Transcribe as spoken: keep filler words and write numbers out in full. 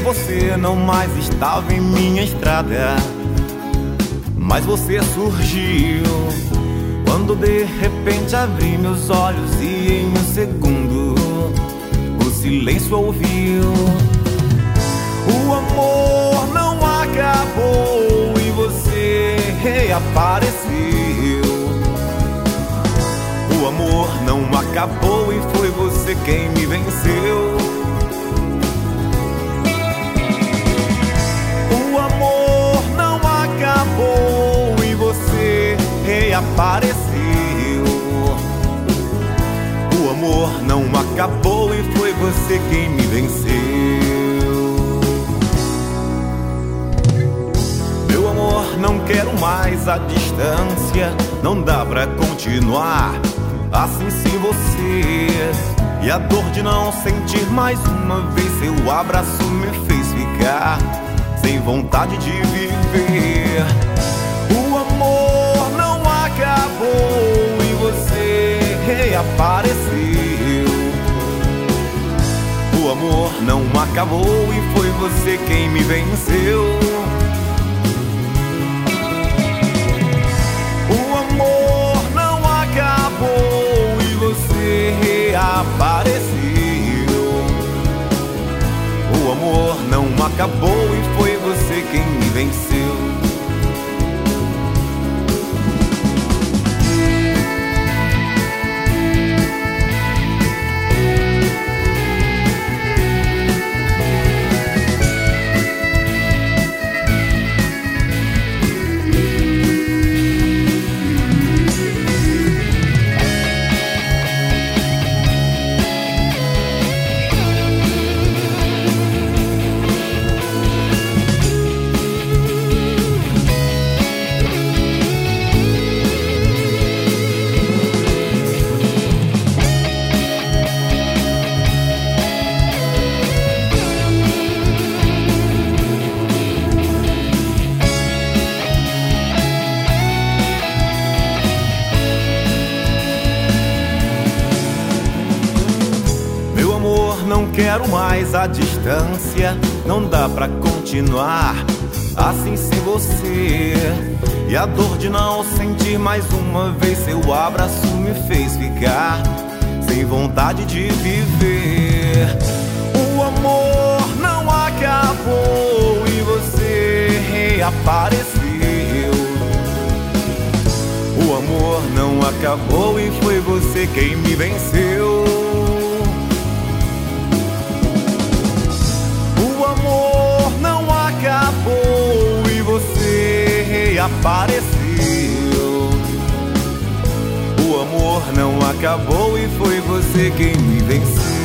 você não mais estava em minha estrada, mas você surgiu quando de repente abri meus olhos e em um segundo o silêncio ouviu. O amor não acabou e você reapareceu. O amor não acabou e foi você quem me venceu. O amor não acabou e você reapareceu. O amor não acabou e foi você quem me venceu. Meu amor, não quero mais a distância, não dá pra continuar assim sem você. E a dor de não sentir mais uma vez seu abraço me fez ficar sem vontade de viver. O amor não acabou e você reapareceu. O amor não acabou e foi você quem me venceu. O amor não acabou e você reapareceu. O amor não acabou e foi você quem me venceu. Não quero mais a distância, não dá pra continuar assim sem você. E a dor de não sentir mais uma vez seu abraço me fez ficar sem vontade de viver. O amor não acabou e você reapareceu. O amor não acabou e foi você quem me venceu. O amor não acabou e você reapareceu. O amor não acabou e foi você quem me venceu.